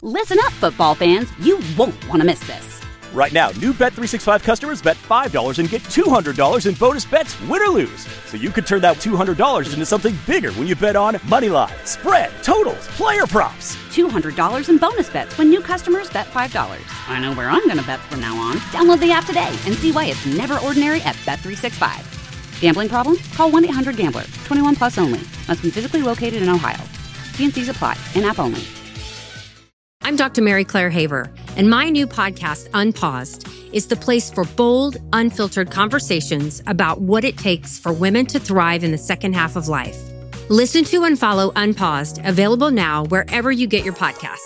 Listen up, football fans. You won't want to miss this. Right now, new Bet365 customers bet $5 and get $200 in bonus bets, win or lose. So you could turn that $200 into something bigger when you bet on money line, spread, totals, player props. $200 in bonus bets when new customers bet $5. I know where I'm going to bet from now on. Download the app today and see why it's never ordinary at Bet365. Gambling problem? Call 1-800-GAMBLER. 21 plus only. Must be physically located in Ohio. T&Cs apply. In-app only. I'm Dr. Mary Claire Haver, and my new podcast, Unpaused, is the place for bold, unfiltered conversations about what it takes for women to thrive in the second half of life. Listen to and follow Unpaused, available now wherever you get your podcasts.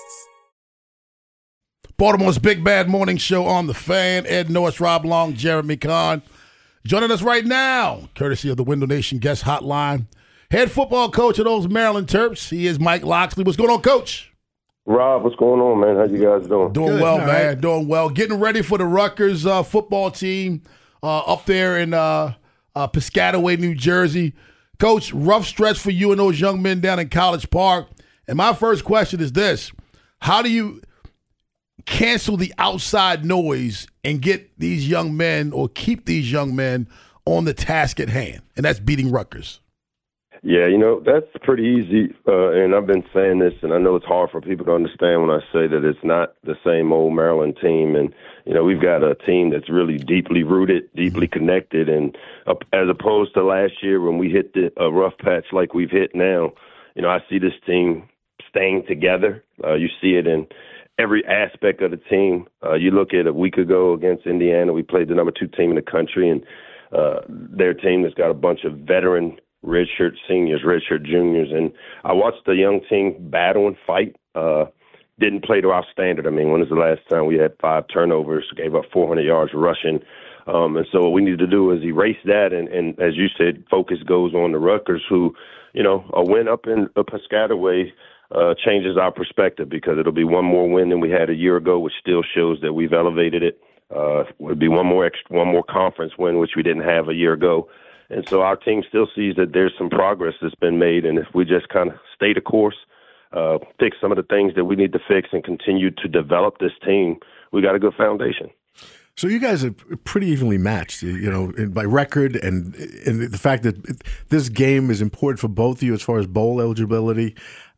Baltimore's Big Bad Morning Show on The Fan. Ed Norris, Rob Long, Jeremy Kahn. Joining us right now, courtesy of the Window Nation Guest Hotline, head football coach of those Maryland Terps. He is Mike Locksley. What's going on, Coach? Rob, what's going on, man? How you guys doing? Doing Good. well, All man. right. Doing well. Getting ready for the Rutgers football team up there in Piscataway, New Jersey. Coach, rough stretch for you and those young men down in College Park. And my first question is this. How do you cancel the outside noise and get these young men or keep these young men on the task at hand? And that's beating Rutgers. Yeah, that's pretty easy, and I've been saying this, and I know it's hard for people to understand when I say that it's not the same old Maryland team, and, we've got a team that's really deeply rooted, deeply connected, and as opposed to last year when we hit a rough patch like we've hit now, I see this team staying together. You see it in every aspect of the team. You look at a week ago against Indiana, we played the number 2 team in the country, and their team has got a bunch of veteran redshirt seniors, redshirt juniors, and I watched the young team battle and fight. Didn't play to our standard. I mean, when was the last time we had 5 turnovers, gave up 400 yards rushing? And so what we need to do is erase that, and as you said, focus goes on the Rutgers, who, a win up in Piscataway changes our perspective because it'll be one more win than we had a year ago, which still shows that we've elevated it. Would be one more conference win, which we didn't have a year ago. And so our team still sees that there's some progress that's been made. And if we just kind of stay the course, fix some of the things that we need to fix and continue to develop this team, we got a good foundation. So you guys are pretty evenly matched, by record and the fact that this game is important for both of you as far as bowl eligibility.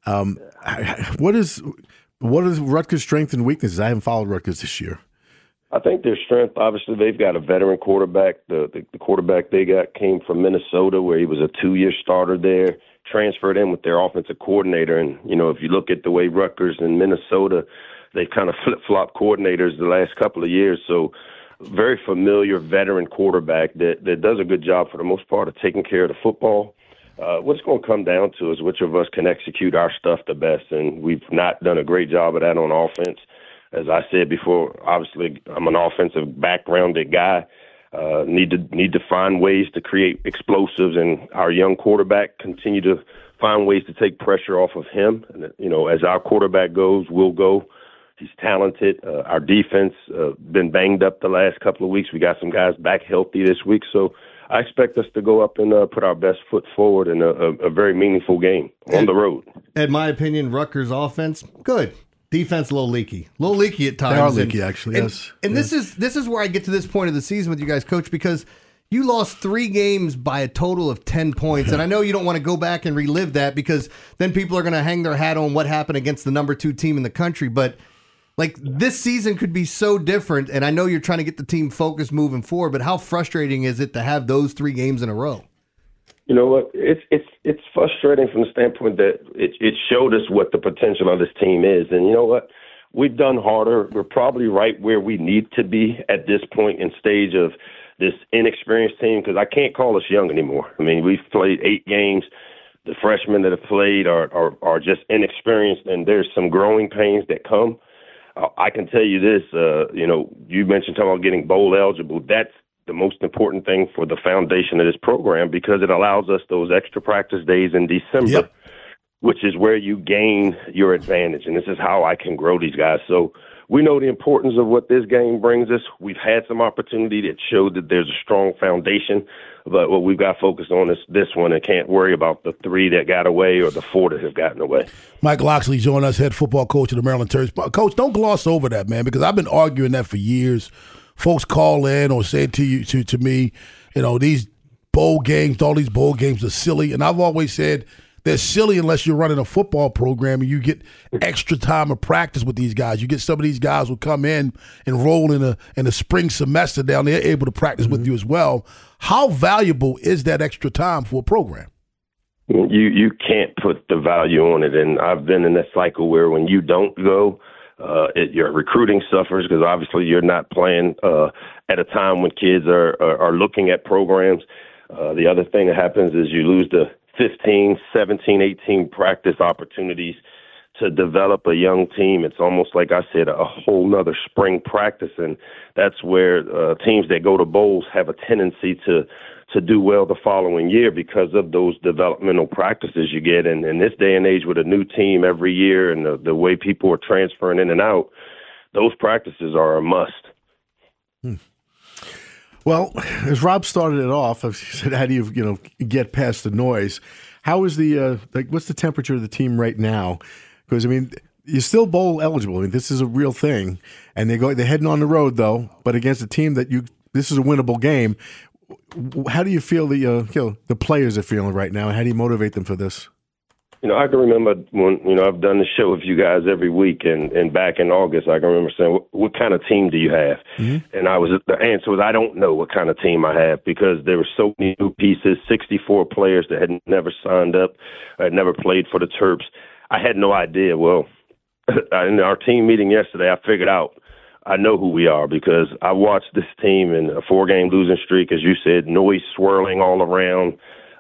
What is Rutgers' strength and weaknesses? I haven't followed Rutgers this year. I think their strength, obviously, they've got a veteran quarterback. The quarterback they got came from Minnesota, where he was a 2-year starter there, transferred in with their offensive coordinator. And, if you look at the way Rutgers and Minnesota, they've kind of flip-flopped coordinators the last couple of years. So very familiar veteran quarterback that does a good job for the most part of taking care of the football. What it's going to come down to is which of us can execute our stuff the best. And we've not done a great job of that on offense. As I said before, obviously I'm an offensive backgrounded guy. Need to find ways to create explosives, and our young quarterback continue to find ways to take pressure off of him. And, as our quarterback goes, we'll go. He's talented. Our defense been banged up the last couple of weeks. We got some guys back healthy this week, so I expect us to go up and put our best foot forward in a very meaningful game on the road. In my opinion, Rutgers offense, good. Defense a little leaky at times. They are leaky, actually. Yes. And this is where I get to this point of the season with you guys, Coach, because you lost 3 games by a total of 10 points, and I know you don't want to go back and relive that because then people are going to hang their hat on what happened against the number 2 team in the country. But this season could be so different, and I know you're trying to get the team focused moving forward. But how frustrating is it to have those 3 games in a row? You know what? It's frustrating from the standpoint that it showed us what the potential of this team is. And you know what? We've done harder. We're probably right where we need to be at this point in stage of this inexperienced team, because I can't call us young anymore. I mean, we've played 8 games. The freshmen that have played are just inexperienced, and there's some growing pains that come. I can tell you this, you mentioned talking about getting bowl eligible. That's the most important thing for the foundation of this program, because it allows us those extra practice days in December, which is where you gain your advantage. And this is how I can grow these guys. So we know the importance of what this game brings us. We've had some opportunity that showed that there's a strong foundation, but what we've got to focus on is this one and can't worry about the 3 that got away or the 4 that have gotten away. Mike Locksley joined us, head football coach of the Maryland Terps. Coach, don't gloss over that, man, because I've been arguing that for years. Folks call in or say to me, these bowl games, all these bowl games are silly. And I've always said they're silly unless you're running a football program and you get extra time of practice with these guys. You get some of these guys who come in and roll in a spring semester down there, able to practice with you as well. How valuable is that extra time for a program? You can't put the value on it. And I've been in that cycle where when you don't go, your recruiting suffers because obviously you're not playing at a time when kids are looking at programs. The other thing that happens is you lose the 15, 17, 18 practice opportunities to develop a young team. It's almost like I said, a whole nother spring practice. And that's where teams that go to bowls have a tendency to do well the following year because of those developmental practices you get. And in this day and age with a new team every year and the way people are transferring in and out, those practices are a must. Well, as Rob started it off, he said, how do you get past the noise? How is what's the temperature of the team right now? Because, you're still bowl eligible. This is a real thing. And they're heading on the road, though, but against a team this is a winnable game. How do you feel the players are feeling right now? How do you motivate them for this? I can remember when, I've done the show with you guys every week, and back in August, I can remember saying, what kind of team do you have? Mm-hmm. And the answer was, I don't know what kind of team I have because there were so many new pieces, 64 players that had never signed up, had never played for the Terps. I had no idea. Well, in our team meeting yesterday, I figured out I know who we are because I watched this team in a 4-game losing streak, as you said, noise swirling all around,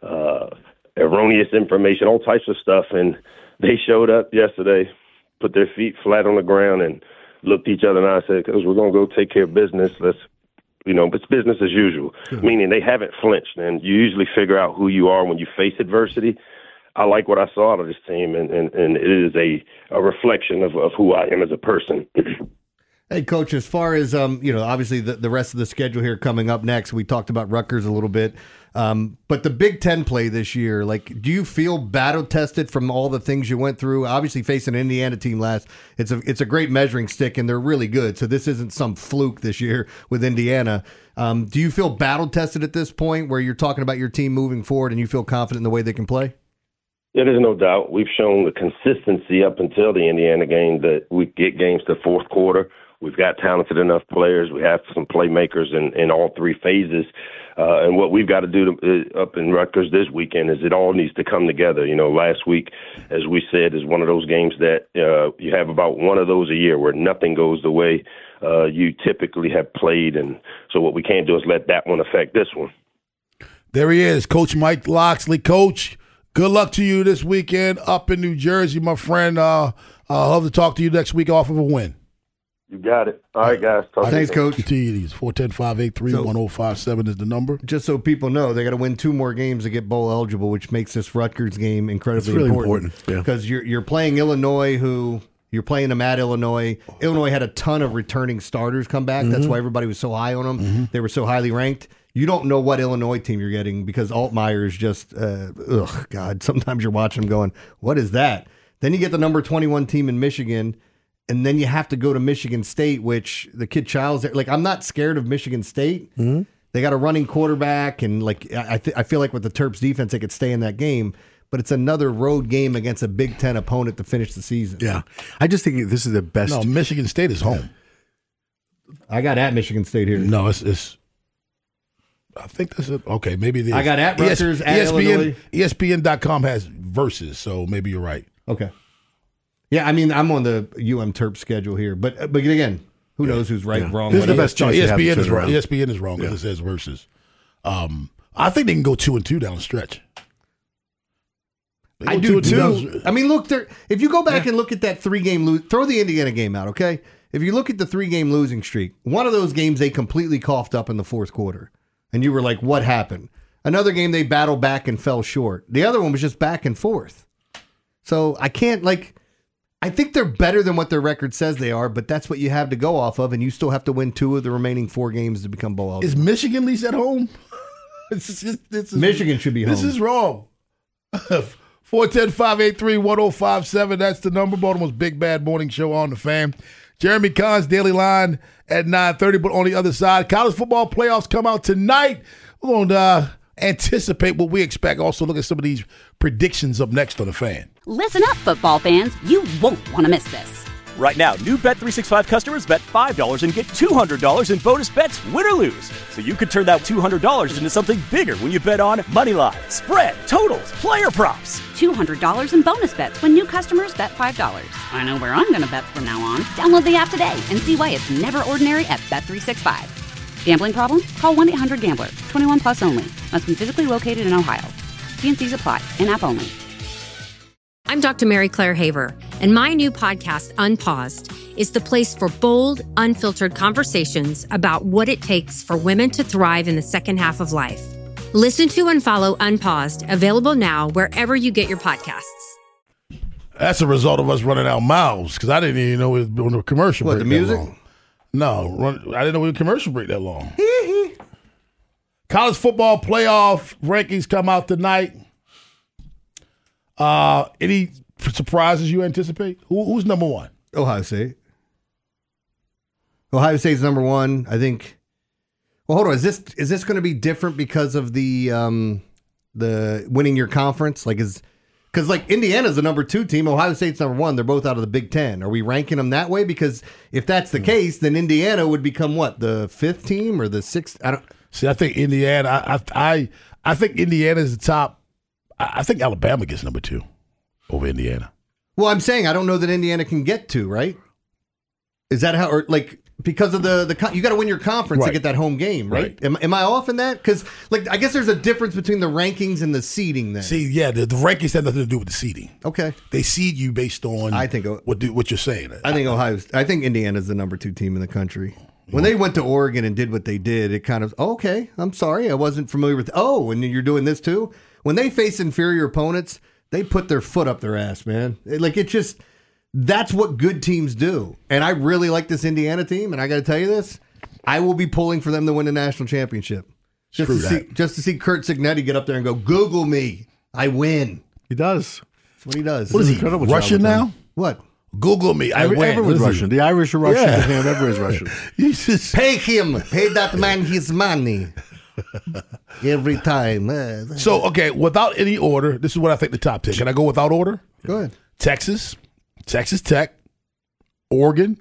erroneous information, all types of stuff. And they showed up yesterday, put their feet flat on the ground and looked each other in the eye and said, "Because we're going to go take care of business. It's business as usual," meaning they haven't flinched. And you usually figure out who you are when you face adversity. I like what I saw out of this team, and it is a reflection of who I am as a person. Hey, Coach, as far as, obviously the rest of the schedule here coming up next, we talked about Rutgers a little bit, but the Big Ten play this year, do you feel battle-tested from all the things you went through? Obviously, facing an Indiana team last, it's a great measuring stick, and they're really good, so this isn't some fluke this year with Indiana. Do you feel battle-tested at this point where you're talking about your team moving forward and you feel confident in the way they can play? Yeah, there's no doubt. We've shown the consistency up until the Indiana game that we get games to fourth quarter. We've got talented enough players. We have some playmakers in all 3 phases. And what we've got to do up in Rutgers this weekend is it all needs to come together. Last week, as we said, is one of those games that you have about one of those a year where nothing goes the way you typically have played. And so what we can't do is let that one affect this one. There he is, Coach Mike Locksley. Coach, good luck to you this weekend up in New Jersey, my friend. I'll love to talk to you next week off of a win. You got it. All right, guys. Thanks, Coach. 410-583-1057 is the number. Just so people know, they got to win 2 more games to get bowl eligible, which makes this Rutgers game incredibly important. Because you're playing Illinois, you're playing them at Illinois. Illinois had a ton of returning starters come back. Mm-hmm. That's why everybody was so high on them. Mm-hmm. They were so highly ranked. You don't know what Illinois team you're getting because Altmaier is just, God, sometimes you're watching them going, what is that? Then you get the number 21 team in Michigan. And then you have to go to Michigan State, which the kid Childs, I'm not scared of Michigan State. Mm-hmm. They got a running quarterback, and I feel like with the Terps defense, they could stay in that game. But it's another road game against a Big Ten opponent to finish the season. Yeah, I just think this is the best. No, Michigan State is home. I got at Michigan State here. No, it's. I think that's it. Okay, maybe the. I got at Rutgers, at Illinois. ESPN.com has versus, so maybe you're right. Okay. Yeah, I'm on the UM-Terps schedule here, but again, who knows who's right, wrong. This is the best choice. ESPN is wrong. ESPN is wrong because it says versus. I think they can go 2-2 down the stretch. I do too. Look, if you go back and look at that 3-game throw the Indiana game out, okay? If you look at the 3-game losing streak, one of those games they completely coughed up in the fourth quarter, and you were like, "What happened?" Another game they battled back and fell short. The other one was just back and forth. So I can't I think they're better than what their record says they are, but that's what you have to go off of, and you still have to win 2 of the remaining 4 games to become bowl eligible. Is Michigan at least at home? Michigan should be home. This is wrong. 410-583-1057. That's the number. Baltimore's Big Bad Morning Show on the Fan. Jeremy Kahn's Daily Line at 9:30. But on the other side, college football playoffs come out tonight. We're going to anticipate what we expect. Also, look at some of these predictions up next on the Fan. Listen up, football fans. You won't want to miss this. Right now, new Bet365 customers bet $5 and get $200 in bonus bets, win or lose. So you could turn that $200 into something bigger when you bet on moneyline, spread, totals, player props. $200 in bonus bets when new customers bet $5. I know where I'm going to bet from now on. Download the app today and see why it's never ordinary at Bet365. Gambling problem? Call 1-800-GAMBLER. 21 plus only. Must be physically located in Ohio. T&Cs apply. In-app only. I'm Dr. Mary Claire Haver, and my new podcast, Unpaused, is the place for bold, unfiltered conversations about what it takes for women to thrive in the second half of life. Listen to and follow Unpaused, available now wherever you get your podcasts. That's a result of us running out mouths because I didn't even know it was on a commercial break. What, the music? That long. No, I didn't know it was a commercial break that long. College football playoff rankings come out tonight. Any surprises you anticipate? Who's number one? Ohio State. Ohio State's number one. I think. Well, hold on. Is this going to be different because of the winning your conference? Because Indiana's the number 2 team, Ohio State's number 1. They're both out of the Big Ten. Are we ranking them that way? Because if that's the case, then Indiana would become what, the 5th team or the 6th? I don't see. I think Indiana. I think Indiana is the top. I think Alabama gets number 2 over Indiana. Well, I'm saying I don't know that Indiana can get 2, right? Is that how, or because of the you got to win your conference to get that home game, right? Am I off in that? Because I guess there's a difference between the rankings and the seeding. Then see, yeah, the rankings have nothing to do with the seeding. Okay, they seed you based on what you're saying. I think Indiana's the number 2 team in the country. When they went to Oregon and did what they did, it kind of okay. I'm sorry, I wasn't familiar with. Oh, and you're doing this too. When they face inferior opponents, they put their foot up their ass, man. That's what good teams do. And I really like this Indiana team, and I got to tell you this, I will be pulling for them to win the national championship. Just to see Curt Cignetti get up there and go, Google me, I win. He does. That's what he does. What is he, Russian now? What? Google me, I win. Everyone's Russian. The Irish are Russian. Yeah. Everyone's Russian. Pay him. Pay that man his money. Every time. So, okay, without any order, this is what I think the top 10. Can I go without order? Go ahead. Texas Tech, Oregon,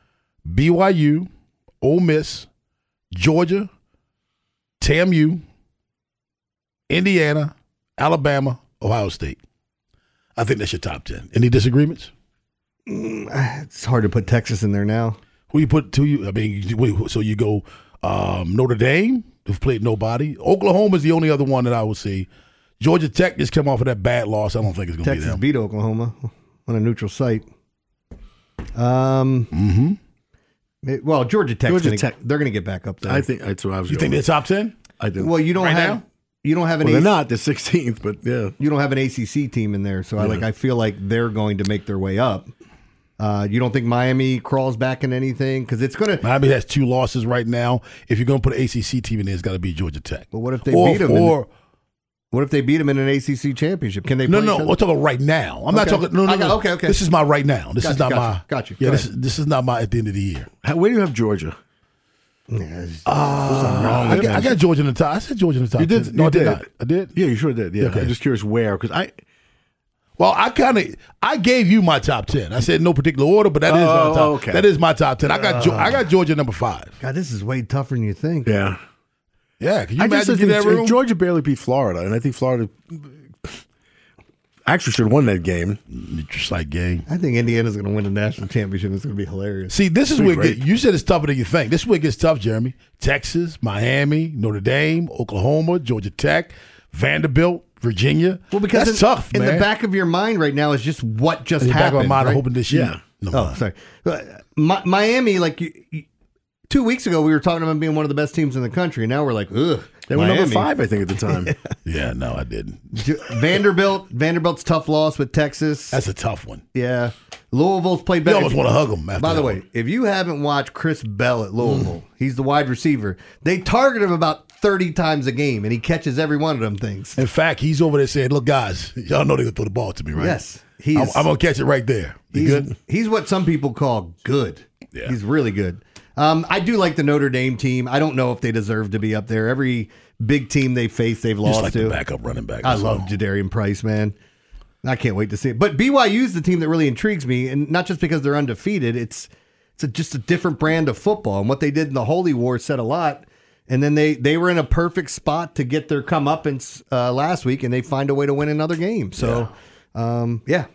BYU, Ole Miss, Georgia, TAMU, Indiana, Alabama, Ohio State. I think that's your top 10. Any disagreements? It's hard to put Texas in there now. Who you put to you? I mean, so you go Notre Dame, who've played nobody. Oklahoma is the only other one that I would see. Georgia Tech just came off of that bad loss. I don't think it's going to be them. Texas beat Oklahoma on a neutral site. Well, Georgia Tech, they're going to get back up there. I think that's what I was. You think they're top 10? I do. Well, you don't have. Now? You don't have an. They're not the 16th, but yeah. You don't have an ACC team in there, so I feel like they're going to make their way up. You don't think Miami crawls back in anything? Because it's going to. Miami has 2 losses right now. If you're going to put an ACC team in there, it's got to be Georgia Tech. But what if they beat them? What if they beat them in an ACC championship? Can they? No. We're talking right now. I'm not talking. No. Okay. This is my right now. This is not my. Got you. Yeah, this is not my at the end of the year. Where do you have Georgia? I got Georgia in the top. I said Georgia in the top. You did? 10. No, I did not. I did. Yeah, you sure did. Yeah. Okay. I'm just curious where, because I gave you my top 10. I said no particular order, but that is my top. Okay. That is my top 10. I got Georgia number 5. God, this is way tougher than you think. Yeah. Yeah, can you imagine in that room? Georgia barely beat Florida, and I think Florida actually should have won that game. Just like game. I think Indiana's going to win the national championship. It's going to be hilarious. See, this is where you said it's tougher than you think. This is where it gets tough, Jeremy. Texas, Miami, Notre Dame, Oklahoma, Georgia Tech, Vanderbilt, Virginia. Well, because that's tough, man. In the back of your mind right now is just what just in the happened. Back of my mind, right? hoping this year. Yeah. Sorry. Miami, 2 weeks ago, we were talking about being one of the best teams in the country. Now we're like, ugh. They were number 5, I think, at the time. Yeah, no, I didn't. Vanderbilt's tough loss with Texas. That's a tough one. Yeah. Louisville's played You better. almost want to hug them. By the way, if you haven't watched Chris Bell at Louisville, he's the wide receiver. They target him about 30 times a game, and he catches every one of them things. In fact, he's over there saying, look, guys, y'all know they're going to throw the ball to me, right? Yes. I'm going to catch it right there. You good? He's what some people call good. Yeah. He's really good. I do like the Notre Dame team. I don't know if they deserve to be up there. Every big team they face, they've lost Just like to. the backup running back. I love Jadarian Price, man. I can't wait to see it. But BYU's the team that really intrigues me, and not just because they're undefeated. It's just a different brand of football, and what they did in the Holy War said a lot. And then they were in a perfect spot to get their comeuppance last week, and they find a way to win another game. So, yeah.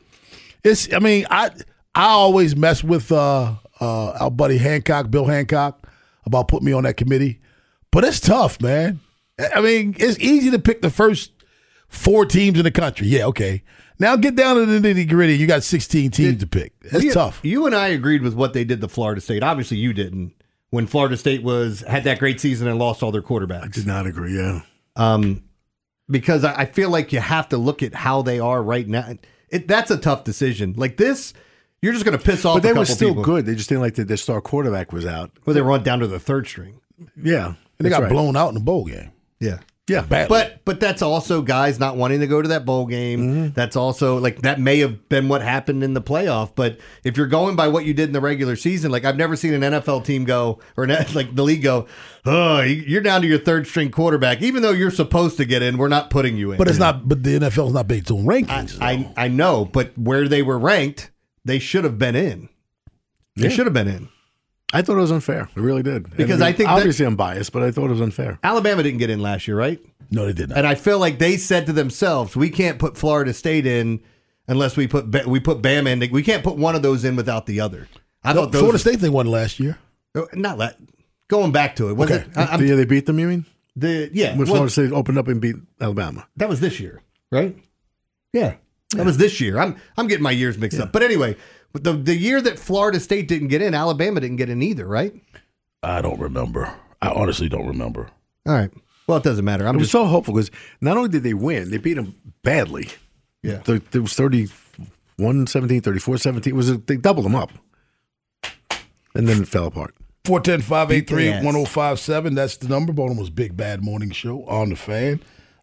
I always mess with our buddy Bill Hancock, about putting me on that committee. But it's tough, man. I mean, it's easy to pick the first 4 teams in the country. Yeah, okay. Now get down to the nitty-gritty. You got 16 teams to pick. It's tough. You and I agreed with what they did to Florida State. Obviously, you didn't. When Florida State had that great season and lost all their quarterbacks. I did not agree, yeah. Because I feel like you have to look at how they are right now. That's a tough decision. Like this, you're just going to piss off But they a couple were still people. good. They just didn't like that their star quarterback was out. Well, they were down to the third string. Yeah. And they got right. blown out in the bowl game. Yeah. Yeah. Badly. But that's also guys not wanting to go to that bowl game. Mm-hmm. That's also like that may have been what happened in the playoff. But if you're going by what you did in the regular season, like I've never seen an NFL team go or like the league go, oh, you're down to your third string quarterback, even though you're supposed to get in. We're not putting you in. But it's not. But the NFL's not based on rankings. I know, but where they were ranked, they should have been in. They should have been in. I thought it was unfair. I really did. Because I think obviously I'm biased, but I thought it was unfair. Alabama didn't get in last year, right? No, they did not. And I feel like they said to themselves, we can't put Florida State in unless we put Bama in. We can't put one of those in without the other. I thought those Florida State thing won last year. Going back to it. Was Okay. it? The year they beat them, you mean? When When Florida State opened up and beat Alabama. that was this year, right? Yeah. That was this year. I'm getting my years mixed up. But anyway, the year that Florida State didn't get in, Alabama didn't get in either, right? I don't remember. I honestly don't remember. All right. Well, it doesn't matter. It was so hopeful because not only did they win, they beat them badly. Yeah. It was 31-17, 34-17. They doubled them up. And then it fell apart. 410-583-1057. That's the number. Baltimore's Big Bad Morning Show on the Fan.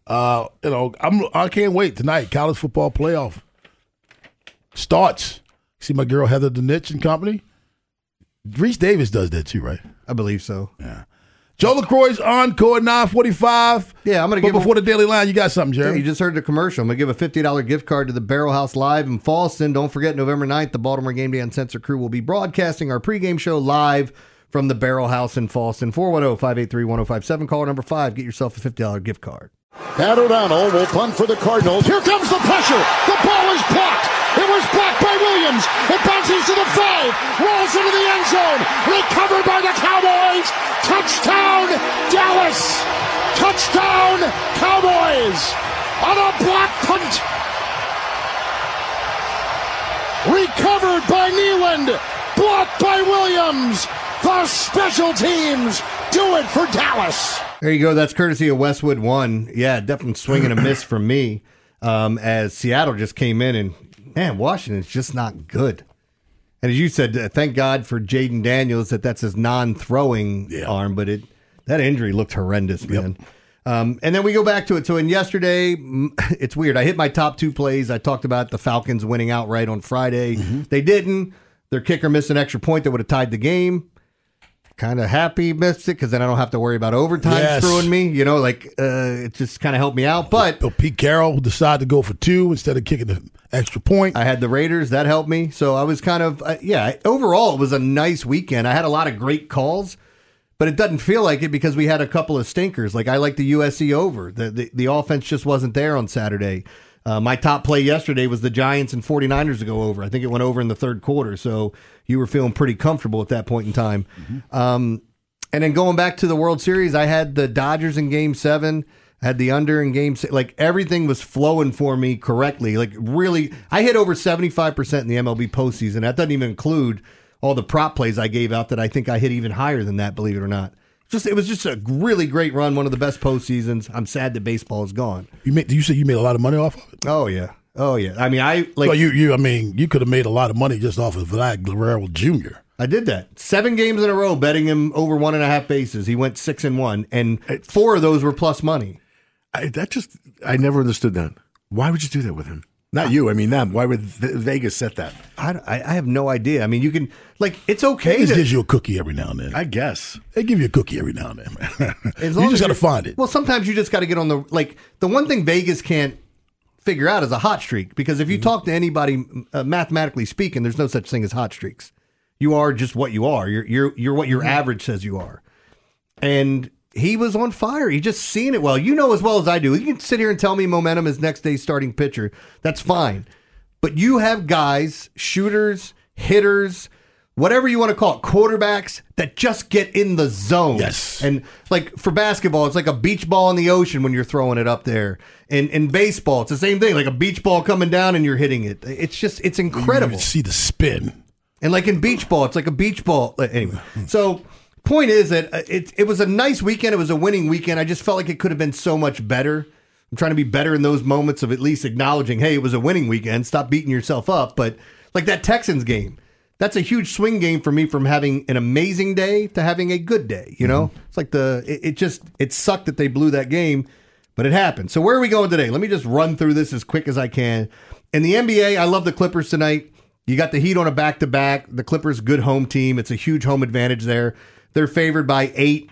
I can't wait tonight. College football playoff starts. See my girl Heather Dinich and company. Reese Davis does that too, right? I believe so. Yeah. Joe LaCroix's Encore at 9:45. Yeah, I'm going to But give before the Daily Line, you got something, Yeah, Jerry? you just heard the commercial. I'm going to give a $50 gift card to the Barrel House Live in Falston. Don't forget, November 9th, the Baltimore Game Day Uncensored crew will be broadcasting our pregame show live from the Barrel House in Falston. 410-583-1057. Caller number 5. Get yourself a $50 gift card. Pat O'Donnell will punt for the Cardinals. Here comes the pressure. The ball is blocked. It was blocked by Williams. It bounces to the 5. Rolls into the end zone. Recovered by the Cowboys. Touchdown, Dallas. Touchdown, Cowboys. On a block punt. Recovered by Nealand. Blocked by Williams. The special teams do it for Dallas. There you go. That's courtesy of Westwood One. Yeah, definitely swing and a miss from me as Seattle just came in and, man, Washington's just not good. And as you said, thank God for Jaden Daniels that's his non-throwing arm, but that injury looked horrendous, man. And then we go back to it. So in yesterday, it's weird. I hit my top 2 plays. I talked about the Falcons winning outright on Friday. Mm-hmm. They didn't. Their kicker missed an extra point that would have tied the game. Kind of happy missed it because then I don't have to worry about overtime screwing me. It just kind of helped me out. But Pete Carroll decided to go for 2 instead of kicking the extra point. I had the Raiders. That helped me. So I was kind of, overall, it was a nice weekend. I had a lot of great calls, but it doesn't feel like it because we had a couple of stinkers. Like I like the USC over. The offense just wasn't there on Saturday. My top play yesterday was the Giants and 49ers to go over. I think it went over in the third quarter. So you were feeling pretty comfortable at that point in time. Mm-hmm. And then going back to the World Series, I had the Dodgers in Game 7. I had the under in Game 6. Like everything was flowing for me correctly. Like really, I hit over 75% in the MLB postseason. That doesn't even include all the prop plays I gave out that I think I hit even higher than that, believe it or not. It was just a really great run, one of the best postseasons. I'm sad that baseball is gone. You say you made a lot of money off of it? Oh yeah. I mean, So you could have made a lot of money just off of Vlad Guerrero Jr. I did that 7 games in a row, betting him over 1.5 bases. He went 6-1, and 4 of those were plus money. I never understood that. Why would you do that with him? Not you. I mean, them. Why would Vegas set that? I have no idea. I mean, you can it's okay. It gives you a cookie every now and then. I guess they give you a cookie every now and then, man. You just got to find it. Well, sometimes you just got to get on the one thing Vegas can't figure out is a hot streak, because if you talk to anybody, mathematically speaking, there's no such thing as hot streaks. You are just what you are. You're what your average says you are, and he was on fire. He just seen it well. You know as well as I do. You can sit here and tell me momentum is next day's starting pitcher. That's fine. But you have guys, shooters, hitters, whatever you want to call it, quarterbacks that just get in the zone. Yes. And for basketball, it's like a beach ball in the ocean when you're throwing it up there. And in baseball, it's the same thing, like a beach ball coming down and you're hitting it. It's incredible. You see the spin. And like in beach ball, it's like a beach ball. Anyway, so point is that it was a nice weekend. It was a winning weekend. I just felt like it could have been so much better. I'm trying to be better in those moments of at least acknowledging, hey, it was a winning weekend. Stop beating yourself up. But like that Texans game, that's a huge swing game for me, from having an amazing day to having a good day. You know, it's like it sucked that they blew that game, but it happened. So where are we going today? Let me just run through this as quick as I can. In the NBA, I love the Clippers tonight. You got the Heat on a back-to-back. The Clippers, good home team. It's a huge home advantage there. They're favored by 8.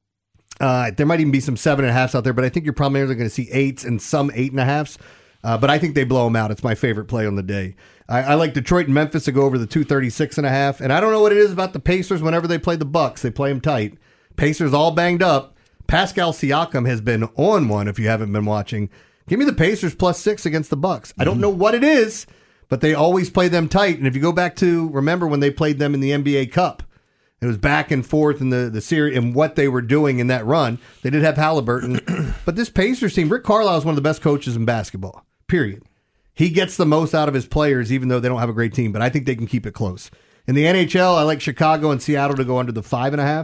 There might even be some 7.5s out there, but I think you're primarily going to see 8s and some 8.5s. But I think they blow them out. It's my favorite play on the day. I like Detroit and Memphis to go over the 236.5. And I don't know what it is about the Pacers whenever they play the Bucks. They play them tight. Pacers all banged up. Pascal Siakam has been on one, if you haven't been watching. Give me the Pacers +6 against the Bucks. I don't know what it is, but they always play them tight. And if you go back to, remember when they played them in the NBA Cup, it was back and forth in the series and what they were doing in that run. They did have Halliburton. But this Pacers team, Rick Carlisle is one of the best coaches in basketball, period. He gets the most out of his players, even though they don't have a great team. But I think they can keep it close. In the NHL, I like Chicago and Seattle to go under the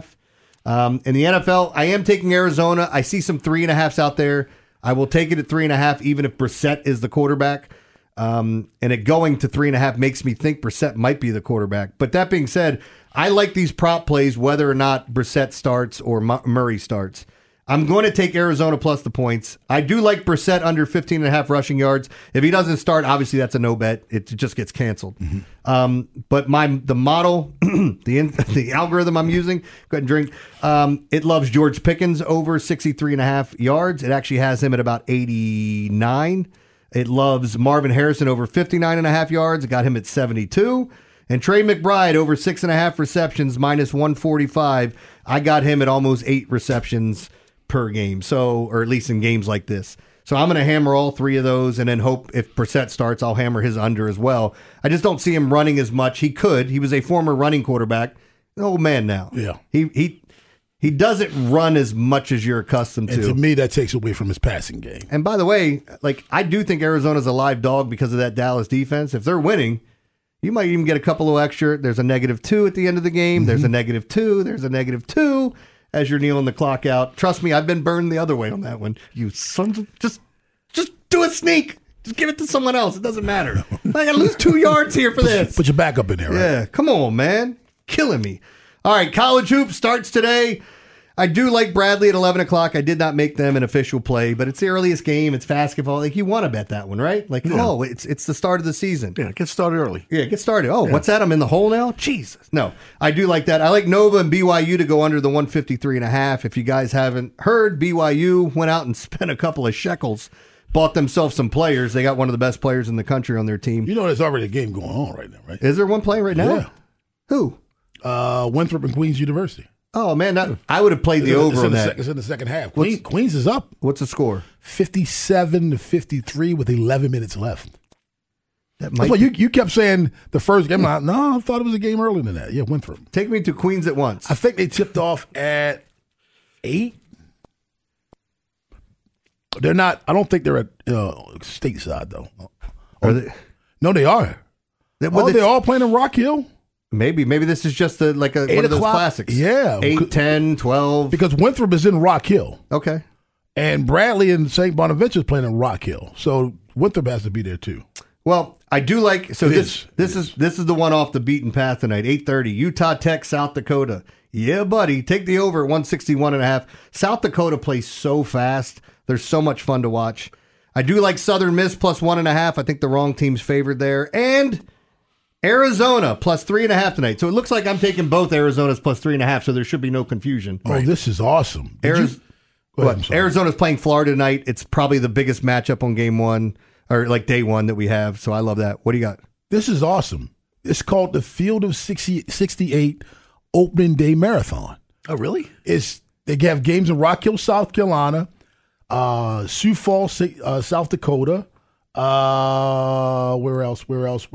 5.5. In the NFL, I am taking Arizona. I see some 3.5s out there. I will take it at 3.5, even if Brissett is the quarterback. And it going to 3.5 makes me think Brissett might be the quarterback. But that being said, I like these prop plays whether or not Brissett starts or Murray starts. I'm going to take Arizona plus the points. I do like Brissett under 15.5 rushing yards. If he doesn't start, obviously that's a no bet. It just gets canceled. But the model, the algorithm I'm using, go ahead and drink. It loves George Pickens over 63.5 yards. It actually has him at about 89. It loves Marvin Harrison over 59.5 yards. It got him at 72. And Trey McBride over 6.5 receptions -145. I got him at almost 8 receptions per game. So, or at least in games like this. So I'm going to hammer all 3 of those and then hope if Brissett starts, I'll hammer his under as well. I just don't see him running as much. He could. He was a former running quarterback. An old man now. Yeah. He doesn't run as much as you're accustomed to. And to me, that takes away from his passing game. And by the way, I do think Arizona's a live dog because of that Dallas defense. If they're winning, you might even get a couple of extra. There's a -2 at the end of the game. There's a -2. There's a -2 as you're kneeling the clock out. Trust me, I've been burned the other way on that one. You sons of... Just do a sneak. Just give it to someone else. It doesn't matter. I got to lose 2 yards here for this. Put your backup in there, right? Yeah, come on, man. Killing me. All right, college hoops starts today. I do like Bradley at 11 o'clock. I did not make them an official play, but it's the earliest game. It's basketball. You want to bet that one, right? It's the start of the season. Yeah, get started early. Yeah, get started. Oh, yeah. What's that? I'm in the hole now? Jesus. No, I do like that. I like Nova and BYU to go under the 153.5. If you guys haven't heard, BYU went out and spent a couple of shekels, bought themselves some players. They got one of the best players in the country on their team. You know there's already a game going on right now, right? Is there one playing right now? Yeah. Who? Winthrop and Queens University. Oh, man, I would have played the over on that. It's in the second half. Queens is up. What's the score? 57-53 with 11 minutes left. You kept saying the first game. No, I thought it was a game earlier than that. Yeah, Winthrop. Take me to Queens at once. I think they tipped off at 8. They're not. I don't think they're at stateside, though. Are they? No, they are. They're all playing in Rock Hill. Maybe this is just one of those classics. Yeah. 8, 10, 12. Because Winthrop is in Rock Hill. Okay. And Bradley and St. Bonaventure is playing in Rock Hill. So Winthrop has to be there too. Well, I do like this is the one off the beaten path tonight. 8:30, Utah Tech, South Dakota. Yeah, buddy. Take the over at 161.5. South Dakota plays so fast. They're so much fun to watch. I do like Southern Miss plus 1.5. I think the wrong team's favored there. And Arizona plus 3.5 tonight. So it looks like I'm taking both Arizona's plus 3.5, so there should be no confusion. Oh, this is awesome. Arizona's playing Florida tonight. It's probably the biggest matchup on game one, or like day one that we have. So I love that. What do you got? This is awesome. It's called the Field of 68 Opening Day Marathon. Oh, really? They have games in Rock Hill, South Carolina, Sioux Falls, South Dakota. Where else?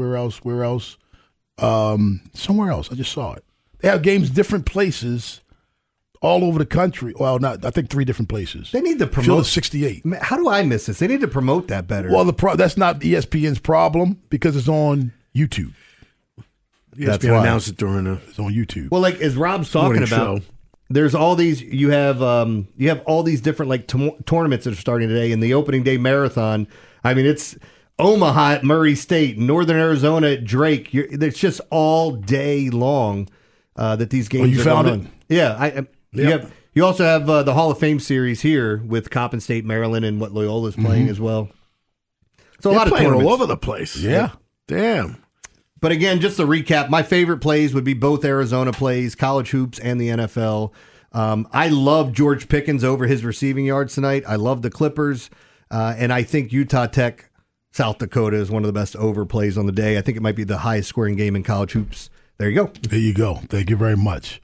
Somewhere else. I just saw it. They have games different places all over the country. Well, I think 3 different places. They need to promote. Field of 68. How do I miss this? They need to promote that better. Well, that's not ESPN's problem because it's on YouTube. ESPN announced it it's on YouTube. Well, like as Rob's talking about, there's all these. You have all these different tournaments that are starting today, and the opening day marathon. I mean, it's Omaha at Murray State, Northern Arizona at Drake. It's just all day long that these games are going on. Yeah, you also have the Hall of Fame series here with Coppin State, Maryland, and what Loyola's playing as well. So a lot of tournaments all over the place. Yeah. Damn. But again, just to recap, my favorite plays would be both Arizona plays, college hoops, and the NFL. I love George Pickens over his receiving yards tonight. I love the Clippers. And I think Utah Tech, South Dakota is one of the best over plays on the day. I think it might be the highest scoring game in college hoops. There you go. There you go. Thank you very much.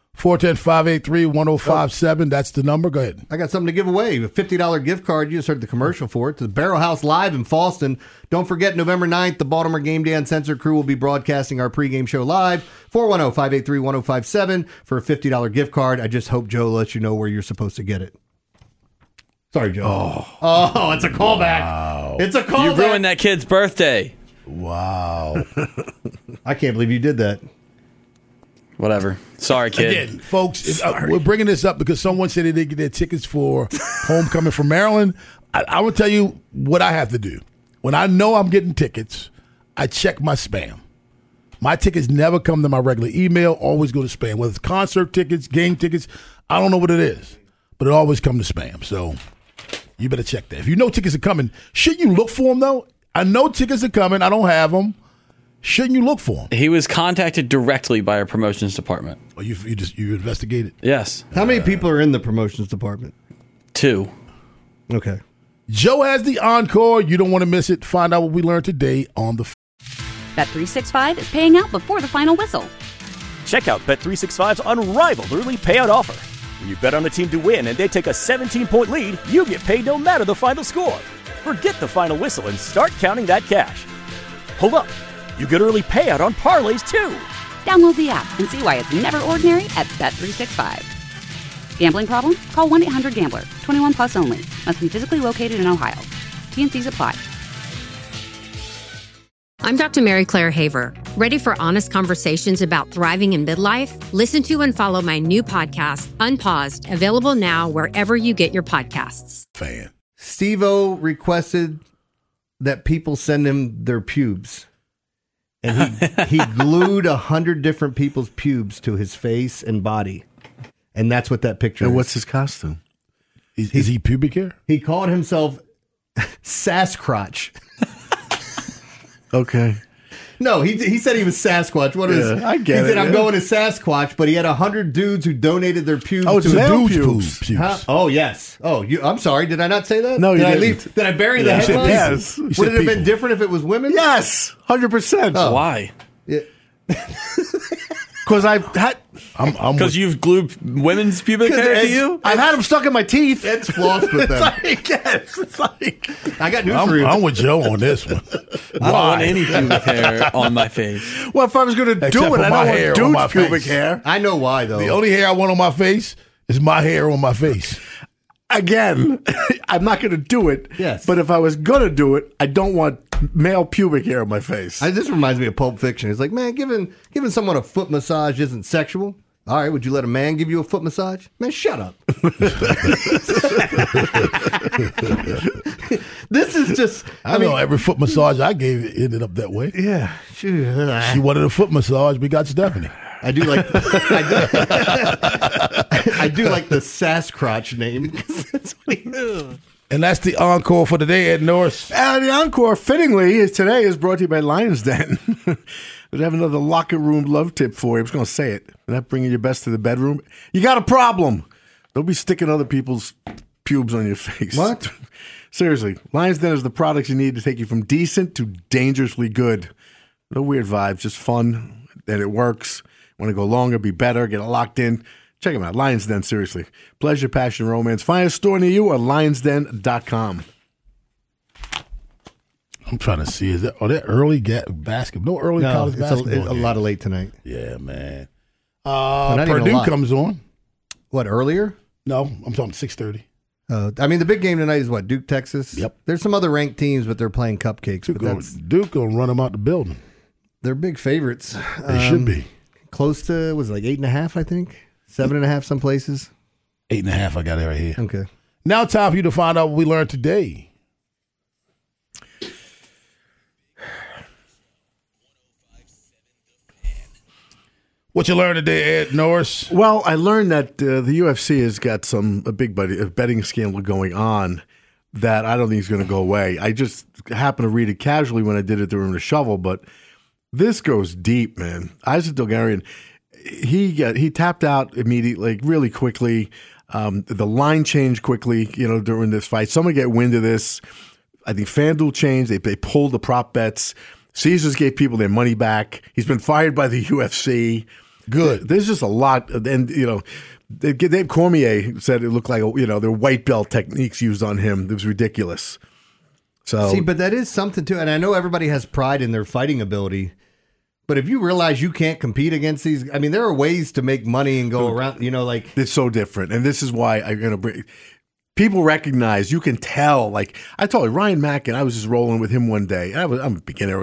410-583-1057. That's the number. Go ahead. I got something to give away. A $50 gift card. You just heard the commercial for it. To the Barrel House Live in Fallston. Don't forget, November 9th, the Baltimore Game Day Uncensored crew will be broadcasting our pregame show live. 410-583-1057 for a $50 gift card. I just hope Joe lets you know where you're supposed to get it. Sorry, Joe. Oh, it's a callback. Wow. It's a callback. You ruined that kid's birthday. Wow. I can't believe you did that. Whatever. Sorry, kid. Again, folks, we're bringing this up because someone said they didn't get their tickets for homecoming from Maryland. I will tell you what I have to do. When I know I'm getting tickets, I check my spam. My tickets never come to my regular email, always go to spam. Whether it's concert tickets, game tickets, I don't know what it is, but it always comes to spam. So you better check that. If you know tickets are coming, shouldn't you look for them, though? I know tickets are coming. I don't have them. Shouldn't you look for them? He was contacted directly by our promotions department. Oh, you investigated? Yes. How many people are in the promotions department? 2. Okay. Joe has the encore. You don't want to miss it. Find out what we learned today on the Bet365 is paying out before the final whistle. Check out Bet365's unrivaled early payout offer. When you bet on a team to win and they take a 17-point lead, you get paid no matter the final score. Forget the final whistle and start counting that cash. Hold up. You get early payout on parlays, too. Download the app and see why it's never ordinary at Bet365. Gambling problem? Call 1-800-GAMBLER. 21 plus only. Must be physically located in Ohio. T&Cs apply. I'm Dr. Mary Claire Haver. Ready for honest conversations about thriving in midlife? Listen to and follow my new podcast, Unpaused, available now wherever you get your podcasts. Fan. Steve-O requested that people send him their pubes. And he glued 100 different people's pubes to his face and body. And that's what that picture is. And what's his costume? Is he pubic hair? He called himself Sasquatch. Okay. No, he said he was Sasquatch. What is? I get it. He said, I'm going to Sasquatch, but he had 100 dudes who donated their pubes to the dudes' pubes. Huh? Oh, yes. Oh, I'm sorry. Did I not say that? No, you didn't. Did I bury the headlines? Yes. Would it have been different if it was women? Yes. 100%. Oh. Why? Yeah. Because I've had... Because you've glued women's pubic hair to you? I've had them stuck in my teeth. It's flossed with them. It's like... I got news for you. I'm with Joe on this one. I don't want any pubic hair on my face. Well, if I was going to do it, I don't want dude's pubic hair. I know why, though. The only hair I want on my face is my hair on my face. Again, I'm not going to do it. Yes. But if I was going to do it, I don't want male pubic hair on my face. This reminds me of Pulp Fiction. It's like, man, giving someone a foot massage isn't sexual. All right, would you let a man give you a foot massage? Man, shut up. This is just... I know every foot massage I gave ended up that way. Yeah. She wanted a foot massage. We got Stephanie. I do like the Sasquatch name. That's what and that's the encore for today, Ed Norris. The encore, fittingly, today is brought to you by Lions Den. We have another locker room love tip for you. I was going to say it. Not bringing your best to the bedroom. You got a problem. Don't be sticking other people's pubes on your face. What? Seriously, Lions Den is the products you need to take you from decent to dangerously good. No weird vibes, just fun, and it works. Want to go longer, be better, get it locked in. Check them out. Lions Den, seriously. Pleasure, passion, romance. Find a store near you or lionsden.com. I'm trying to see. Are there early basketball? No early college basketball. It's a lot of late tonight. Yeah, man. Purdue comes on. What, earlier? No, I'm talking 6:30. I mean, the big game tonight is what? Duke, Texas? Yep. There's some other ranked teams, but they're playing cupcakes. Duke going to run them out the building. They're big favorites. They should be. Close to, was it like 8.5, I think? 7.5 some places? 8.5, I got it right here. Okay. Now time for you to find out what we learned today. What you learned today, Ed Norris? Well, I learned that the UFC has got a big betting scandal going on that I don't think is going to go away. I just happened to read it casually when I did it during the shovel, but this goes deep, man. Isaac Dulgarian, he tapped out immediately, like really quickly. The line changed quickly, during this fight. Someone get wind of this. I think FanDuel changed. They pulled the prop bets. Caesars gave people their money back. He's been fired by the UFC. Good. There's just a lot. And, Dave Cormier said it looked like, their white belt techniques used on him. It was ridiculous. So see, but that is something too. And I know everybody has pride in their fighting ability. But if you realize you can't compete against these, I mean, there are ways to make money and go around, It's so different. And this is why I'm going to bring... People recognize, you can tell. Like, I told you, Ryan Mack, and I was just rolling with him one day. I'm a beginner.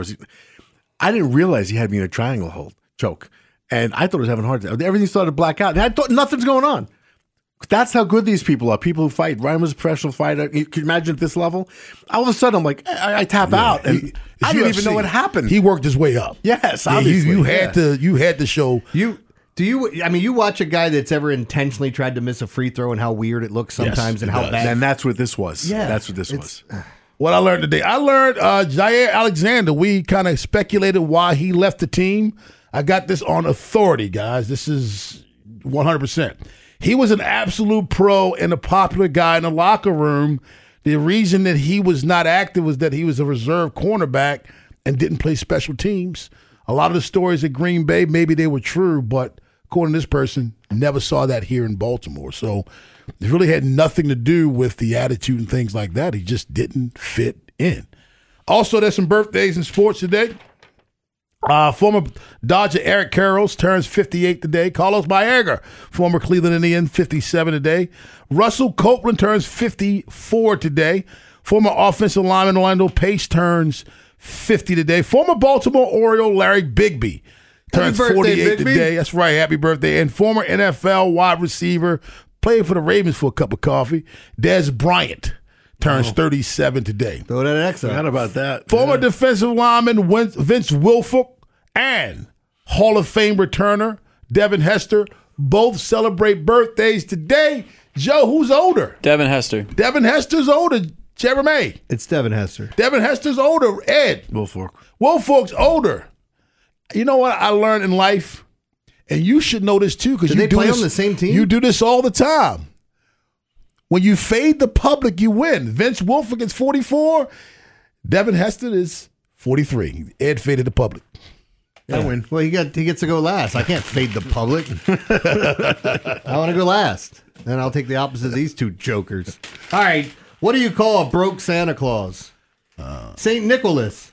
I didn't realize he had me in a triangle choke. And I thought he was having a heart attack. Everything started to black out. And I thought nothing's going on. That's how good these people are. People who fight. Ryan was a professional fighter. Can you imagine at this level? All of a sudden, I'm like, I tap out. And I didn't even know what happened. He worked his way up. Yes, obviously. You had to show. You watch a guy that's ever intentionally tried to miss a free throw and how weird it looks sometimes and how bad. And that's what this was. Yeah. That's what this was. What I learned today. I learned Jair Alexander. We kind of speculated why he left the team. I got this on authority, guys. This is 100%. He was an absolute pro and a popular guy in the locker room. The reason that he was not active was that he was a reserve cornerback and didn't play special teams. A lot of the stories at Green Bay, maybe they were true, but according to this person, never saw that here in Baltimore. So it really had nothing to do with the attitude and things like that. He just didn't fit in. Also, there's some birthdays in sports today. Former Dodger Eric Karros turns 58 today. Carlos Baerga, former Cleveland Indian, 57 today. Russell Copeland turns 54 today. Former offensive lineman Orlando Pace turns 50 today. Former Baltimore Oriole Larry Bigby turns 48 today. That's right. Happy birthday. And former NFL wide receiver, played for the Ravens for a cup of coffee, Des Bryant turns 37 today. Throw that X out. Forgot about that. Former defensive lineman Vince Wilfork and Hall of Fame returner Devin Hester both celebrate birthdays today. Joe, who's older? Devin Hester. Devin Hester's older. Jeremy. It's Devin Hester. Devin Hester's older. Ed. Wilfork's older. You know what I learned in life? And you should know this too, because you play on the same team? You do this all the time. When you fade the public, you win. Vince Wilfork is 44. Devin Hester is 43. Ed faded the public. Yeah. I win. Well, he gets to go last. I can't fade the public. I want to go last. And I'll take the opposite of these two jokers. All right. What do you call a broke Santa Claus? St. Nicholas.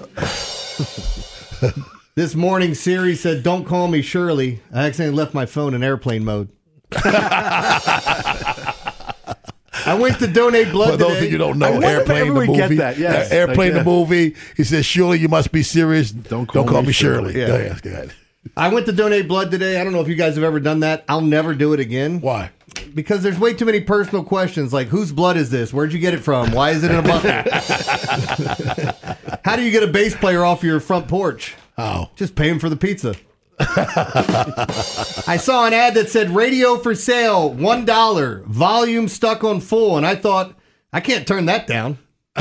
This morning, Siri said, "Don't call me Shirley. I accidentally left my phone in airplane mode." I went to donate blood For those today. of you who don't I know, wonder if Airplane the everyone movie. get that, yes. Airplane the movie. He says, "Surely you must be serious. Don't call me Shirley." Yeah. Go ahead. I went to donate blood today. I don't know if you guys have ever done that. I'll never do it again. Why? Because there's way too many personal questions like, whose blood is this? Where'd you get it from? Why is it in a bucket? How do you get a bass player off your front porch? Oh. Just pay him for the pizza. I saw an ad that said radio for sale, $1, volume stuck on full, and I thought, I can't turn that down.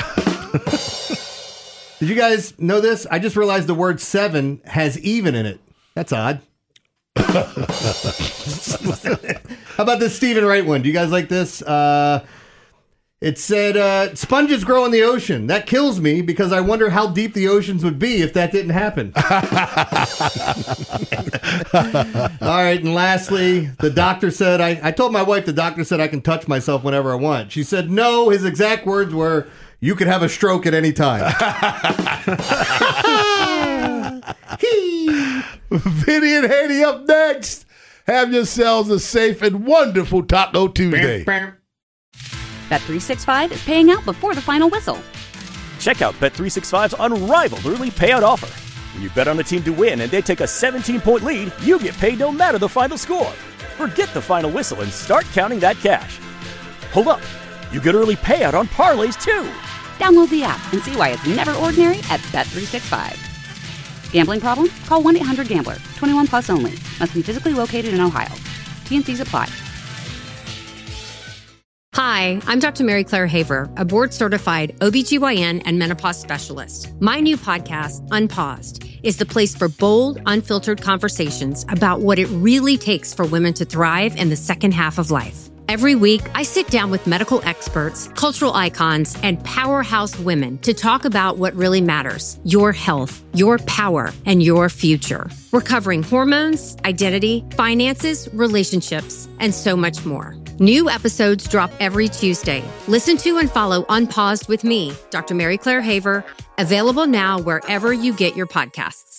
Did you guys know this? I just realized the word 7 has even in it. That's odd. How about this Stephen Wright one? Do you guys like this? It said, sponges grow in the ocean. That kills me because I wonder how deep the oceans would be if that didn't happen. All right, and lastly, the doctor said, I told my wife the doctor said I can touch myself whenever I want. She said, no, his exact words were, you could have a stroke at any time. Vinny and Haney up next. Have yourselves a safe and wonderful Taco Tuesday. Bet365 is paying out before the final whistle. Check out Bet365's unrivaled early payout offer. When you bet on a team to win and they take a 17-point lead, you get paid no matter the final score. Forget the final whistle and start counting that cash. Hold up. You get early payout on parlays, too. Download the app and see why it's never ordinary at Bet365. Gambling problem? Call 1-800-GAMBLER. 21 plus only. Must be physically located in Ohio. T&Cs apply. Hi, I'm Dr. Mary Claire Haver, a board-certified OBGYN and menopause specialist. My new podcast, Unpaused, is the place for bold, unfiltered conversations about what it really takes for women to thrive in the second half of life. Every week, I sit down with medical experts, cultural icons, and powerhouse women to talk about what really matters: your health, your power, and your future. We're covering hormones, identity, finances, relationships, and so much more. New episodes drop every Tuesday. Listen to and follow Unpaused with me, Dr. Mary Claire Haver, available now wherever you get your podcasts.